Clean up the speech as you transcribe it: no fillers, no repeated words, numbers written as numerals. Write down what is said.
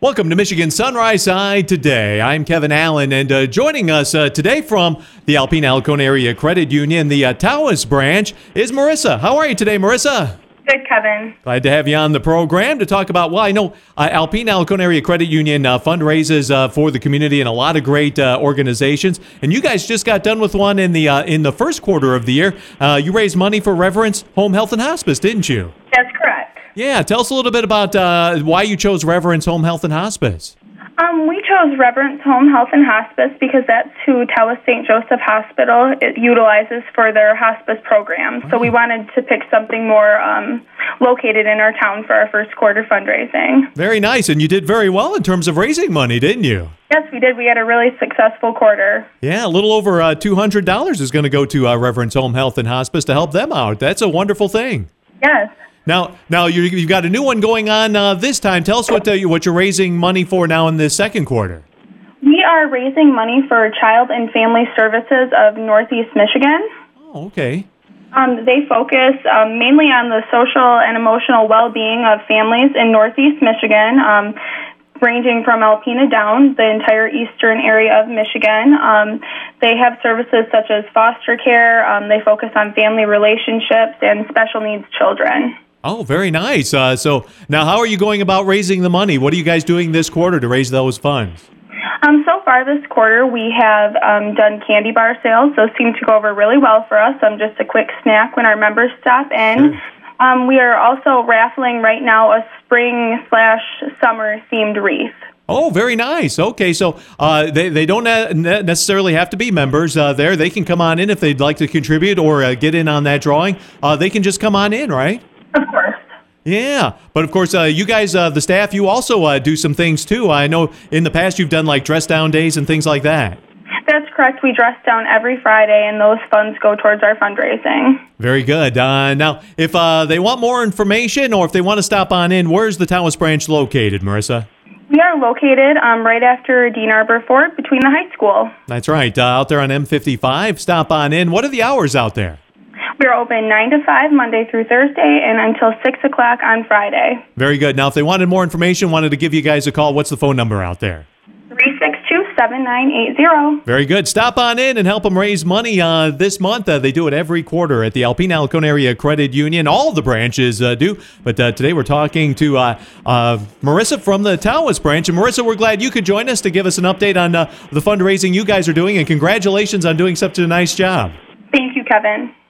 Welcome to Michigan Sunrise Side Today. I'm Kevin Allen, and joining us today from the Alpena-Alcona Area Credit Union, the Tawas branch, is Marissa. How are you today, Marissa? Good, Kevin. Glad to have you on the program to talk about, well, I know Alpena-Alcona Area Credit Union fundraises for the community and a lot of great organizations. And you guys just got done with one in the first quarter of the year. You raised money for Reverence Home Health and Hospice, didn't you? That's correct. Yeah, tell us a little bit about why you chose Reverence Home Health and Hospice. We chose Reverence Home Health and Hospice because that's who Tawas St. Joseph Hospital utilizes for their hospice program. So we wanted to pick something more located in our town for our first quarter fundraising. Very nice, and you did very well in terms of raising money, didn't you? Yes, we did. We had a really successful quarter. Yeah, a little over $200 is going to go to Reverence Home Health and Hospice to help them out. That's a wonderful thing. Yes. Now you've got a new one going on this time. Tell us what you're raising money for now in this second quarter. We are raising money for Child and Family Services of Northeast Michigan. Oh, okay. They focus mainly on the social and emotional well-being of families in Northeast Michigan, ranging from Alpena down, the entire eastern area of Michigan. They have services such as foster care. They focus on family relationships and special needs children. Oh, very nice. So now how are you going about raising the money? What are you guys doing this quarter to raise those funds? So far this quarter, we have done candy bar sales. Those seem to go over really well for us. Just a quick snack when our members stop in. Sure. We are also raffling right now a spring/summer themed wreath. Oh, very nice. Okay, so they don't necessarily have to be members there. They can come on in if they'd like to contribute or get in on that drawing. They can just come on in, right? Of course. Yeah, but of course, you guys, the staff, you also do some things too. I know in the past you've done like dress down days and things like that. That's correct. We dress down every Friday, and those funds go towards our fundraising. Very good. Now, if they want more information or if they want to stop on in, where's the Tawas branch located, Marissa? We are located right after Dean Arbor Ford between the high school. That's right. Out there on M55. Stop on in. What are the hours out there? We're open 9 to 5 Monday through Thursday and until 6 o'clock on Friday. Very good. Now, if they wanted more information, wanted to give you guys a call, what's the phone number out there? 362-7980. Very good. Stop on in and help them raise money this month. They do it every quarter at the Alpena-Alcona Area Credit Union. All the branches do. But today we're talking to Marissa from the Tawas branch. And Marissa, we're glad you could join us to give us an update on the fundraising you guys are doing. And congratulations on doing such a nice job. Thank you, Kevin.